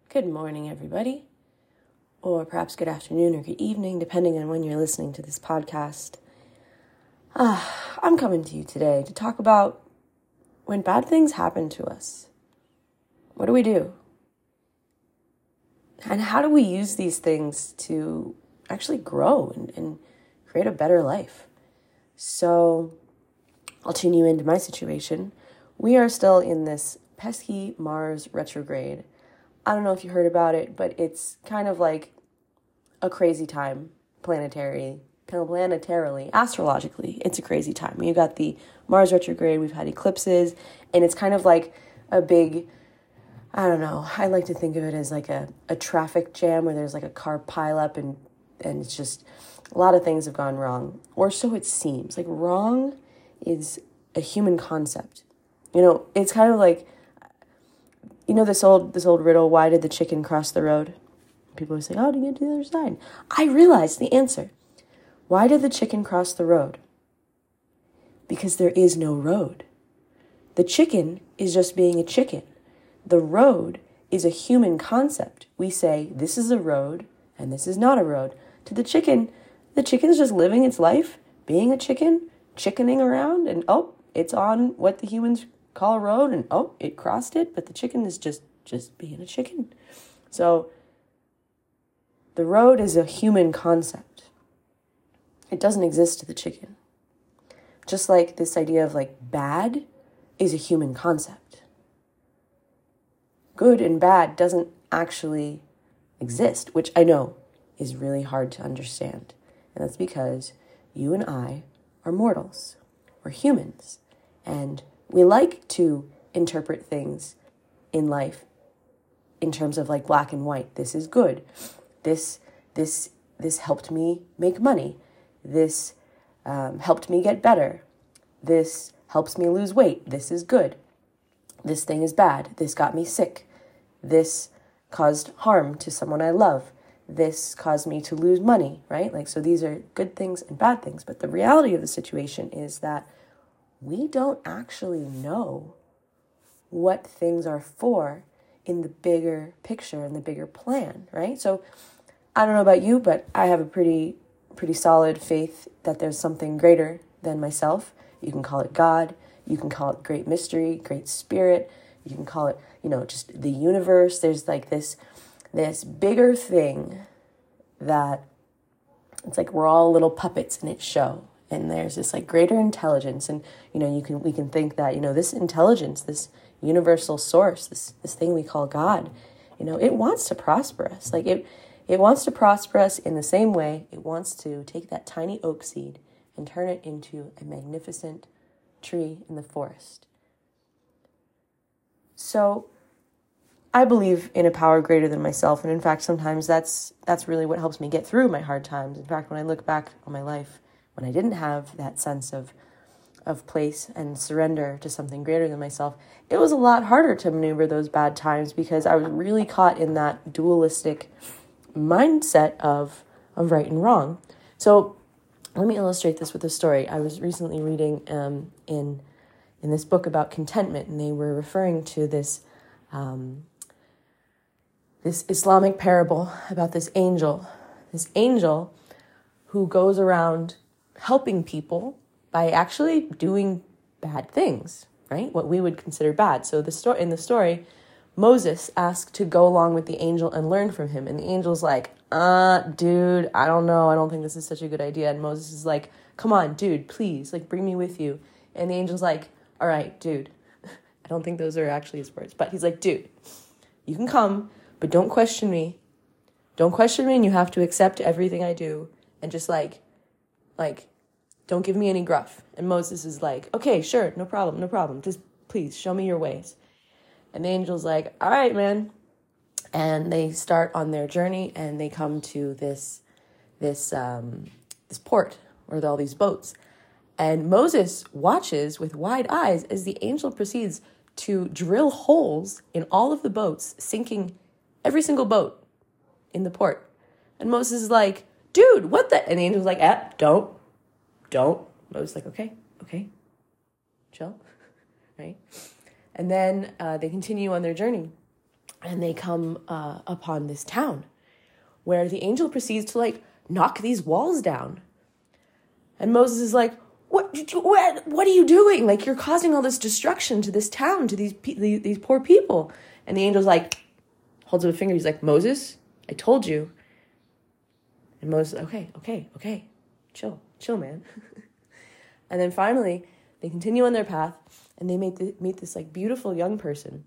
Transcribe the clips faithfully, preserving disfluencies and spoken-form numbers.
Good morning, everybody, or perhaps good afternoon or good evening, depending on when you're listening to this podcast. Uh, I'm coming to you today to talk about when bad things happen to us. What do we do? And how do we use these things to actually grow and, and create a better life? So I'll tune you into my situation. We are still in this pesky Mars retrograde. I don't know if you heard about it, but it's kind of like a crazy time planetary, planetarily, astrologically. It's a crazy time. You got the Mars retrograde, we've had eclipses, and it's kind of like a big, I don't know, I like to think of it as like a, a traffic jam where there's like a car pileup and, and it's just, a lot of things have gone wrong. Or so it seems. Like wrong is a human concept. You know, it's kind of like, you know this old this old riddle, why did the chicken cross the road? People would say, oh, to get to the other side. I realized the answer. Why did the chicken cross the road? Because there is no road. The chicken is just being a chicken. The road is a human concept. We say, this is a road and this is not a road. To the chicken, the chicken's just living its life, being a chicken, chickening around, and oh, it's on what the humans call a road, and oh, it crossed it, but the chicken is just just being a chicken. So the road is a human concept. It doesn't exist to the chicken. Just like this idea of like bad is a human concept. Good and bad doesn't actually exist, which I know is really hard to understand. And that's because you and I are mortals. We're humans. And we like to interpret things in life in terms of like black and white. This is good. This this this helped me make money. This um, helped me get better. This helps me lose weight. This is good. This thing is bad. This got me sick. This caused harm to someone I love. This caused me to lose money, right? Like, so these are good things and bad things. But the reality of the situation is that we don't actually know what things are for in the bigger picture, in the bigger plan, right? So I don't know about you, but I have a pretty, pretty solid faith that there's something greater than myself. You can call it God. You can call it great mystery, great spirit. You can call it, you know, just the universe. There's like this, this bigger thing that it's like we're all little puppets in its show. And there's this like greater intelligence, and you know you can we can think that you know this intelligence, this universal source, this this thing we call God, you know it wants to prosper us. Like it it wants to prosper us in the same way it wants to take that tiny oak seed and turn it into a magnificent tree in the forest. So I believe in a power greater than myself, and in fact, sometimes that's that's really what helps me get through my hard times. In fact, when I look back on my life, when I didn't have that sense of of place and surrender to something greater than myself, it was a lot harder to maneuver those bad times because I was really caught in that dualistic mindset of, of right and wrong. So let me illustrate this with a story. I was recently reading um, in in this book about contentment, and they were referring to this um, this Islamic parable about this angel, this angel who goes around helping people by actually doing bad things, right? What we would consider bad. So the story in the story, Moses asked to go along with the angel and learn from him. And the angel's like, uh, dude, I don't know. I don't think this is such a good idea. And Moses is like, come on, dude, please, like, bring me with you. And the angel's like, all right, dude. I don't think those are actually his words, but he's like, dude, you can come, but don't question me. Don't question me, and you have to accept everything I do. And just like, like, don't give me any gruff. And Moses is like, okay, sure, no problem, no problem. Just please show me your ways. And the angel's like, all right, man. And they start on their journey, and they come to this, this, um, this port where there are all these boats. And Moses watches with wide eyes as the angel proceeds to drill holes in all of the boats, sinking every single boat in the port. And Moses is like, dude, what the? And the angel's like, eh, don't, don't. Moses is like, okay, okay, chill, right? And then uh, they continue on their journey. and they come uh, upon this town where the angel proceeds to like knock these walls down. And Moses is like, what, what, what are you doing? Like, you're causing all this destruction to this town, to these, these, these poor people. And the angel's like, holds up a finger. He's like, Moses, I told you. And Moses, okay, okay, okay. Chill, chill, man. And then finally, they continue on their path, and they meet, the, meet this, like, beautiful young person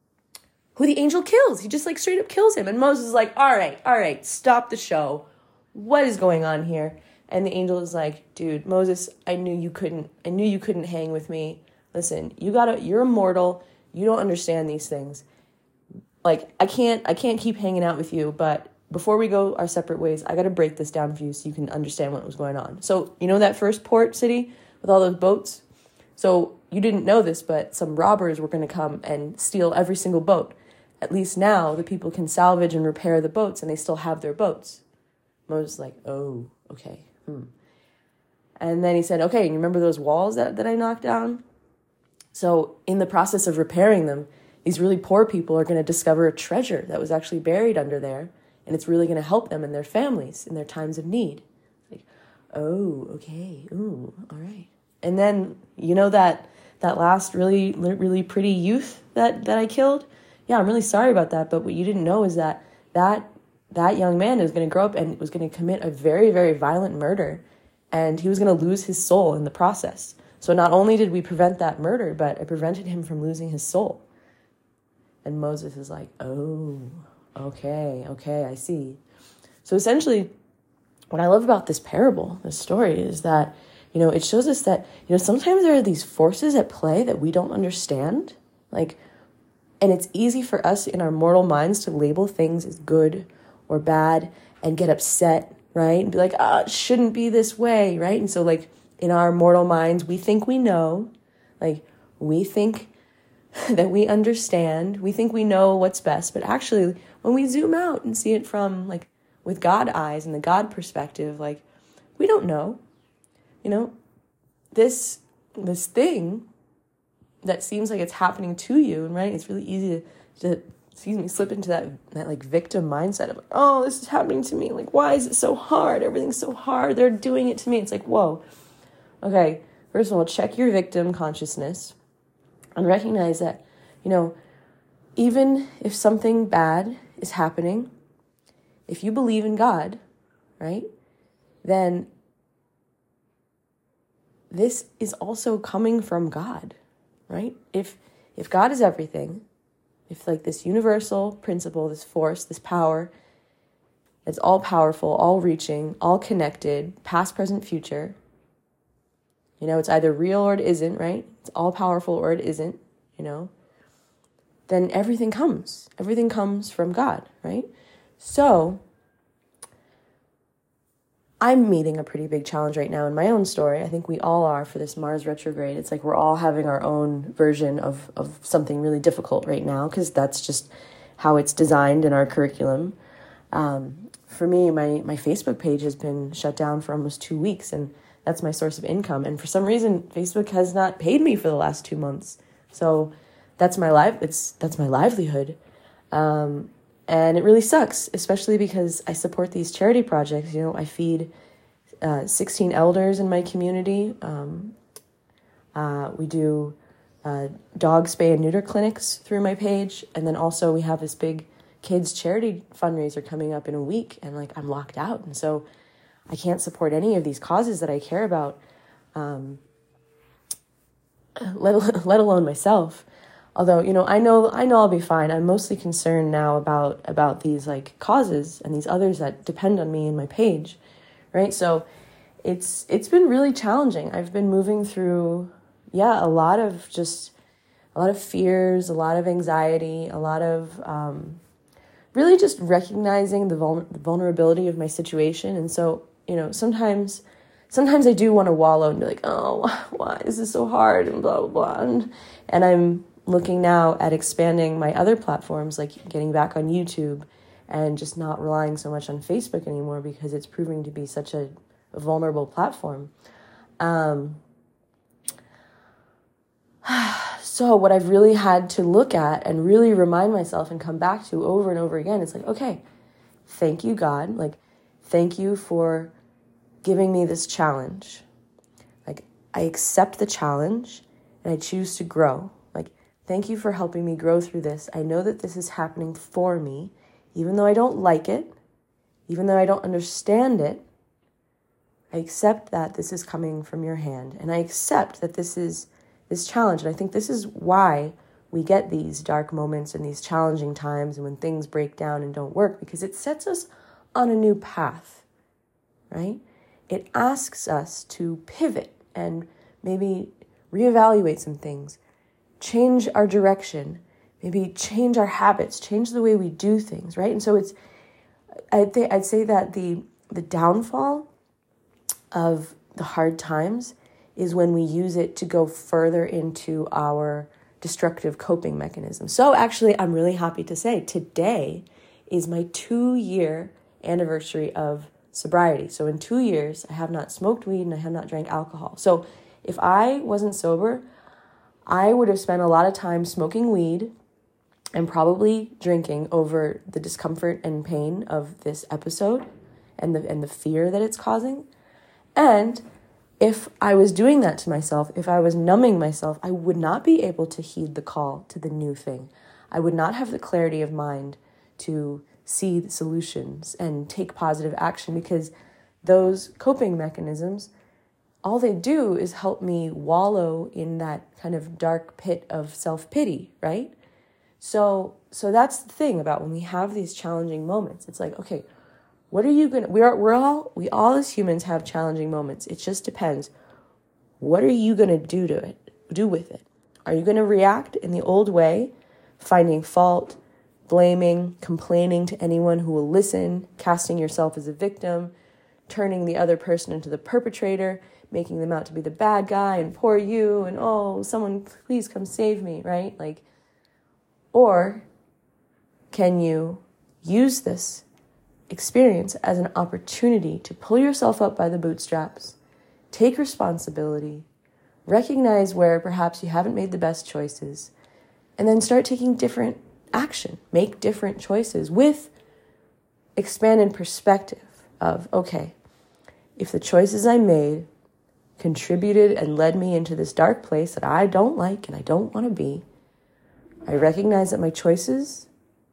who the angel kills. He just, like, straight up kills him. And Moses is like, all right, all right, stop the show. What is going on here? And the angel is like, dude, Moses, I knew you couldn't, I knew you couldn't hang with me. Listen, you gotta, you're immortal. You don't understand these things. Like, I can't, I can't keep hanging out with you, but before we go our separate ways, I gotta break this down for you so you can understand what was going on. So, you know that first port city with all those boats? So, you didn't know this, but some robbers were gonna come and steal every single boat. At least now, the people can salvage and repair the boats, and they still have their boats. Moses is like, oh, okay. Hmm. And then he said, okay, you remember those walls that, that I knocked down? So in the process of repairing them, these really poor people are going to discover a treasure that was actually buried under there, and it's really going to help them and their families in their times of need. Like, oh, okay, ooh, all right. And then, you know that that last really, really pretty youth that, that I killed? Yeah, I'm really sorry about that, but what you didn't know is that that that young man is going to grow up and was going to commit a very, very violent murder, and he was going to lose his soul in the process. So not only did we prevent that murder, but it prevented him from losing his soul. And Moses is like, oh, okay, okay, I see. So essentially, what I love about this parable, this story, is that, you know, it shows us that, you know, sometimes there are these forces at play that we don't understand. Like, and it's easy for us in our mortal minds to label things as good or bad and get upset, right? And be like, ah, oh, it shouldn't be this way, right? And so, like, in our mortal minds, we think we know, like, we think that we understand, we think we know what's best, but actually, when we zoom out and see it from, like, with God eyes and the God perspective, like, we don't know, you know, this, this thing that seems like it's happening to you, right? It's really easy to, to excuse me, slip into that, that like victim mindset of like, oh, this is happening to me. Like, why is it so hard? Everything's so hard. They're doing it to me. It's like, whoa. Okay, first of all, check your victim consciousness and recognize that, you know, even if something bad is happening, if you believe in God, right, then this is also coming from God, right? If if God is everything, if like this universal principle, this force, this power, it's all powerful, all reaching, all connected, past, present, future, you know, it's either real or it isn't, right? It's all powerful or it isn't, you know, then everything comes. Everything comes from God, right? So I'm meeting a pretty big challenge right now in my own story. I think we all are for this Mars retrograde. It's like we're all having our own version of, of something really difficult right now because that's just how it's designed in our curriculum. Um, for me, my, my Facebook page has been shut down for almost two weeks, and that's my source of income. And for some reason, Facebook has not paid me for the last two months. So that's my life. It's that's my livelihood. Um, And it really sucks, especially because I support these charity projects. You know, I feed uh, sixteen elders in my community. Um, uh, we do uh, dog spay and neuter clinics through my page. And then also we have this big kids charity fundraiser coming up in a week. And, like, I'm locked out. And so I can't support any of these causes that I care about, um, let, let alone myself. Although, you know, I know I know I'll be fine. I'm mostly concerned now about about these like causes and these others that depend on me and my page, right? So it's it's been really challenging. I've been moving through, yeah, a lot of just a lot of fears, a lot of anxiety, a lot of um, really just recognizing the, vul- the vulnerability of my situation. And so, you know, sometimes sometimes I do want to wallow and be like, oh, why is this so hard and blah blah blah, and, and I'm looking now at expanding my other platforms, like getting back on YouTube and just not relying so much on Facebook anymore because it's proving to be such a, a vulnerable platform. Um, So what I've really had to look at and really remind myself and come back to over and over again is like, okay, thank you, God. Like, thank you for giving me this challenge. Like, I accept the challenge and I choose to grow. Like, thank you for helping me grow through this. I know that this is happening for me, even though I don't like it, even though I don't understand it. I accept that this is coming from your hand, and I accept that this is this challenge. And I think this is why we get these dark moments and these challenging times and when things break down and don't work, because it sets us on a new path, right? It asks us to pivot and maybe reevaluate some things, change our direction, maybe change our habits, change the way we do things, right? And so it's, I'd, th- I'd say that the the downfall of the hard times is when we use it to go further into our destructive coping mechanism. So actually, I'm really happy to say today is my two-year anniversary of sobriety. So in two years, I have not smoked weed and I have not drank alcohol. So if I wasn't sober, I would have spent a lot of time smoking weed and probably drinking over the discomfort and pain of this episode and the and the fear that it's causing. And if I was doing that to myself, if I was numbing myself, I would not be able to heed the call to the new thing. I would not have the clarity of mind to see the solutions and take positive action, because those coping mechanisms, all they do is help me wallow in that kind of dark pit of self-pity, right? So so that's the thing about when we have these challenging moments. It's like, okay, what are you going to, we're, we're all, we all as humans have challenging moments. It just depends. What are you going to do to it, do with it? Are you going to react in the old way, finding fault, blaming, complaining to anyone who will listen, casting yourself as a victim, turning the other person into the perpetrator, making them out to be the bad guy and poor you and, oh, someone please come save me, right? Like, or can you use this experience as an opportunity to pull yourself up by the bootstraps, take responsibility, recognize where perhaps you haven't made the best choices, and then start taking different action, make different choices with expanded perspective of, okay, if the choices I made contributed and led me into this dark place that I don't like and I don't want to be, I recognize that my choices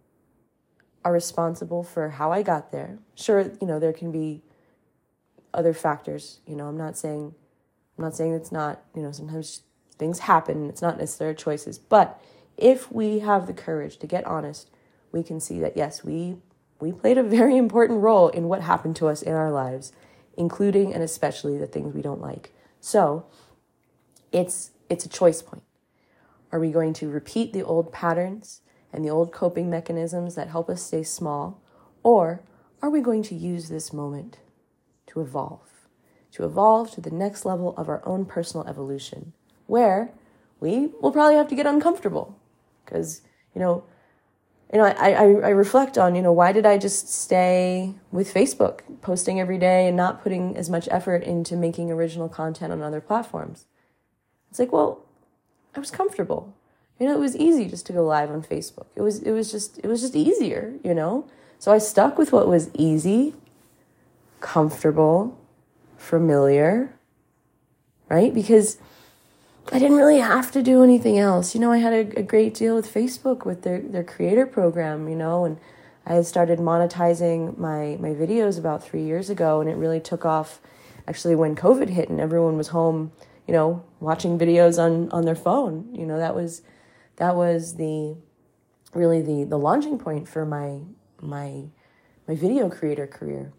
are responsible for how I got there. Sure, you know, there can be other factors. You know, I'm not saying, I'm not saying it's not, you know, sometimes things happen. It's not necessarily choices. But if we have the courage to get honest, we can see that, yes, we we played a very important role in what happened to us in our lives, including and especially the things we don't like. So it's it's a choice point. Are we going to repeat the old patterns and the old coping mechanisms that help us stay small? Or are we going to use this moment to evolve, to evolve to the next level of our own personal evolution, where we will probably have to get uncomfortable? Because, you know, you know, I, I, I reflect on, you know, why did I just stay with Facebook, posting every day and not putting as much effort into making original content on other platforms? It's like, well, I was comfortable. You know, it was easy just to go live on Facebook. It was it was just it was just easier, you know? So I stuck with what was easy, comfortable, familiar, right? Because I didn't really have to do anything else. You know, I had a, a great deal with Facebook with their, their creator program, you know, and I had started monetizing my, my videos about three years ago, and it really took off actually when COVID hit and everyone was home, you know, watching videos on, on their phone. You know, that was that was the really the, the launching point for my my my video creator career.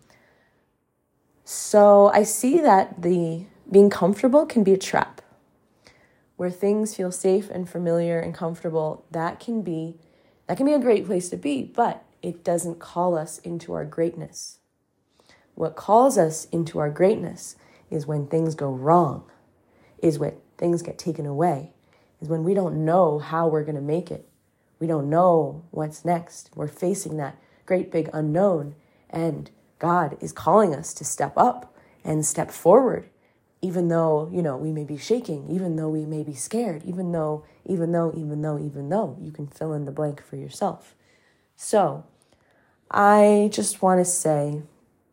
So I see that the being comfortable can be a trap. Where things feel safe and familiar and comfortable, that can be that can be a great place to be, but it doesn't call us into our greatness. What calls us into our greatness is when things go wrong, is when things get taken away, is when we don't know how we're going to make it. We don't know what's next. We're facing that great big unknown, and God is calling us to step up and step forward even though, you know, we may be shaking, even though we may be scared, even though, even though, even though, even though, you can fill in the blank for yourself. So I just want to say,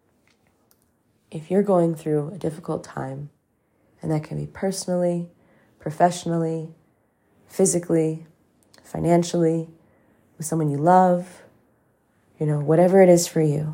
if you're going through a difficult time, and that can be personally, professionally, physically, financially, with someone you love, you know, whatever it is for you,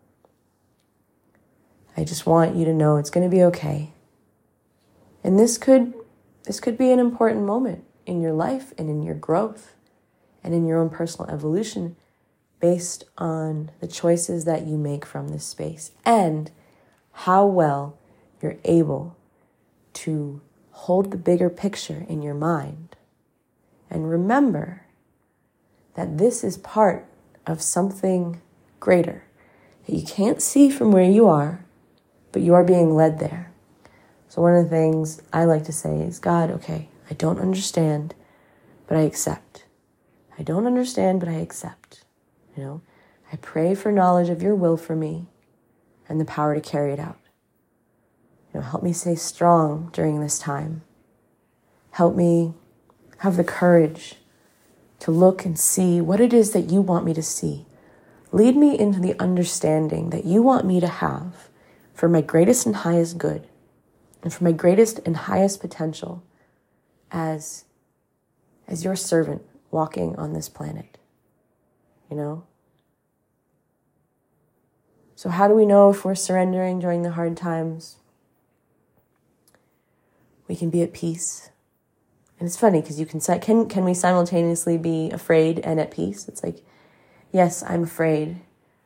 I just want you to know it's going to be okay. And this could, this could be an important moment in your life and in your growth and in your own personal evolution based on the choices that you make from this space and how well you're able to hold the bigger picture in your mind. And remember that this is part of something greater that you can't see from where you are, but you are being led there. So one of the things I like to say is, God, okay, I don't understand, but I accept. I don't understand, but I accept. You know, I pray for knowledge of your will for me and the power to carry it out. You know, help me stay strong during this time. Help me have the courage to look and see what it is that you want me to see. Lead me into the understanding that you want me to have for my greatest and highest good and for my greatest and highest potential as, as your servant walking on this planet. You know? So how do we know if we're surrendering during the hard times? We can be at peace. And it's funny because you can say, can can we simultaneously be afraid and at peace? It's like, yes, I'm afraid,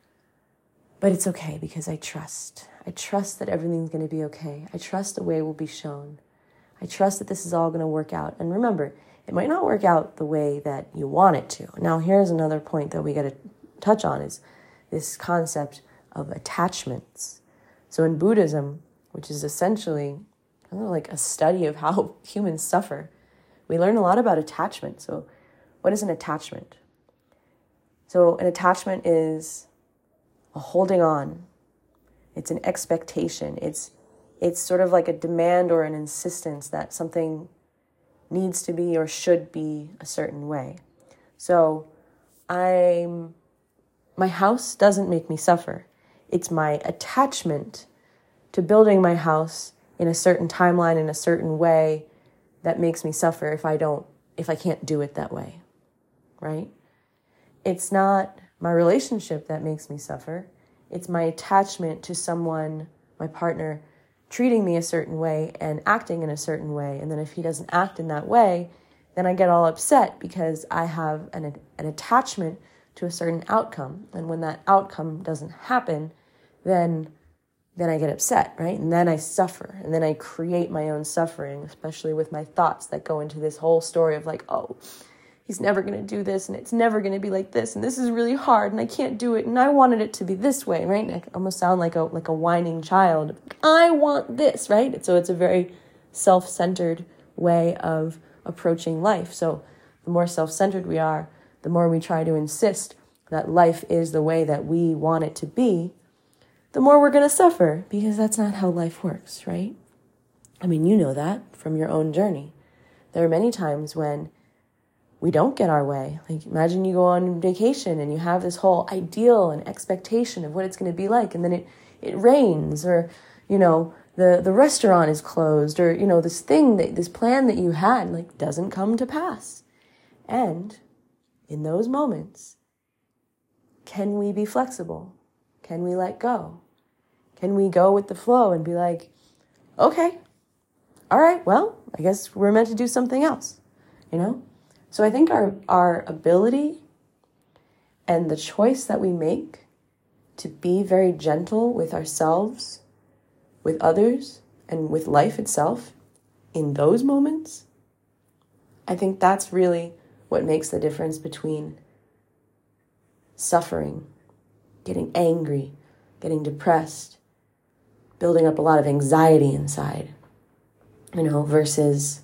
but it's okay because I trust. I trust that everything's going to be okay. I trust the way will be shown. I trust that this is all going to work out. And remember, it might not work out the way that you want it to. Now, here's another point that we got to touch on is this concept of attachments. So in Buddhism, which is essentially I don't know, like a study of how humans suffer, we learn a lot about attachment. So what is an attachment? So an attachment is a holding on. It's an expectation. It's it's sort of like a demand or an insistence that something needs to be or should be a certain way. So I'm my house doesn't make me suffer. It's my attachment to building my house in a certain timeline, in a certain way, that makes me suffer if I don't, if I can't do it that way, right? It's not my relationship that makes me suffer. It's my attachment to someone, my partner, treating me a certain way and acting in a certain way. And then if he doesn't act in that way, then I get all upset because I have an, an attachment to a certain outcome. And when that outcome doesn't happen, then then I get upset, right? And then I suffer. And then I create my own suffering, especially with my thoughts that go into this whole story of like, oh, he's never going to do this, and it's never going to be like this, and this is really hard, and I can't do it, and I wanted it to be this way, right? And I almost sound like a like a whining child. I want this, right? So it's a very self-centered way of approaching life. So the more self-centered we are, the more we try to insist that life is the way that we want it to be, the more we're going to suffer, because that's not how life works, right? I mean, you know that from your own journey. There are many times when we don't get our way. Like, imagine you go on vacation and you have this whole ideal and expectation of what it's going to be like, and then it, it rains, or, you know, the, the restaurant is closed, or, you know, this thing, that this plan that you had, like, doesn't come to pass. And in those moments, can we be flexible? Can we let go? Can we go with the flow and be like, okay, all right, well, I guess we're meant to do something else, you know? So I think our, our ability and the choice that we make to be very gentle with ourselves, with others, and with life itself in those moments, I think that's really what makes the difference between suffering, getting angry, getting depressed, building up a lot of anxiety inside, you know, versus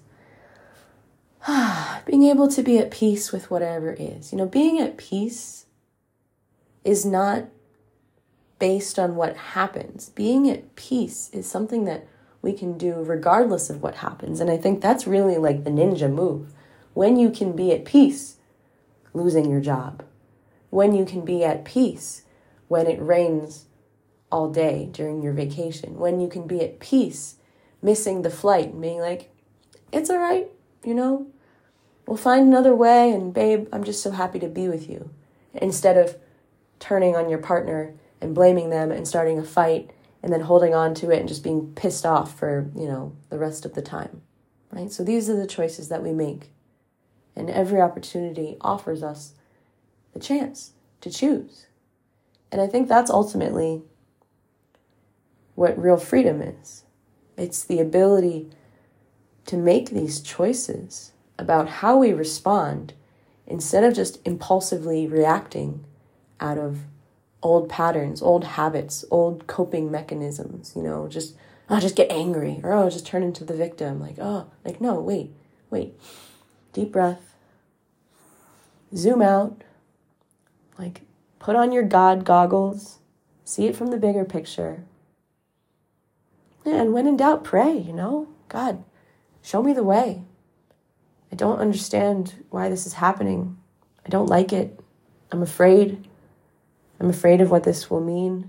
being able to be at peace with whatever is. You know, being at peace is not based on what happens. Being at peace is something that we can do regardless of what happens. And I think that's really like the ninja move. When you can be at peace losing your job, when you can be at peace when it rains all day during your vacation, when you can be at peace missing the flight and being like, it's all right, you know, we'll find another way, and babe, I'm just so happy to be with you. Instead of turning on your partner and blaming them and starting a fight and then holding on to it and just being pissed off for, you know, the rest of the time, right? So these are the choices that we make. And every opportunity offers us the chance to choose. And I think that's ultimately what real freedom is. It's the ability to make these choices about how we respond instead of just impulsively reacting out of old patterns, old habits, old coping mechanisms, you know, just, oh, just get angry, or oh, just turn into the victim. Like, oh, like, no, wait, wait. Deep breath. Zoom out. Like, put on your God goggles. See it from the bigger picture. Yeah, and when in doubt, pray, you know. God, show me the way. I don't understand why this is happening. I don't like it. I'm afraid. I'm afraid of what this will mean.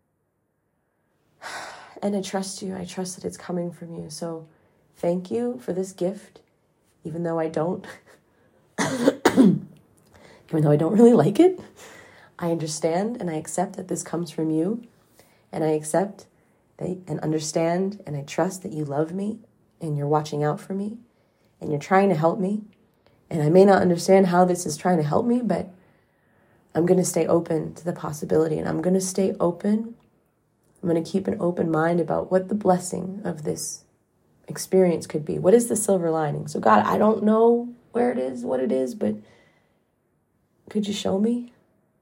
And I trust you. I trust that it's coming from you. So thank you for this gift, even though I don't. Even though I don't really like it. I understand and I accept that this comes from you. And I accept that, and understand and I trust that you love me and you're watching out for me and you're trying to help me. And I may not understand how this is trying to help me, but I'm going to stay open to the possibility, and I'm going to stay open. I'm going to keep an open mind about what the blessing of this experience could be. What is the silver lining? So God, I don't know where it is, what it is, but could you show me?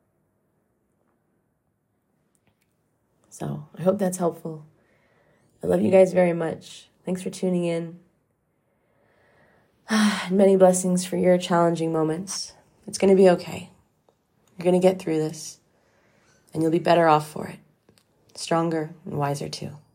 So I hope that's helpful. I love you guys very much. Thanks for tuning in. And many blessings for your challenging moments. It's going to be okay. You're going to get through this, and you'll be better off for it. Stronger and wiser too.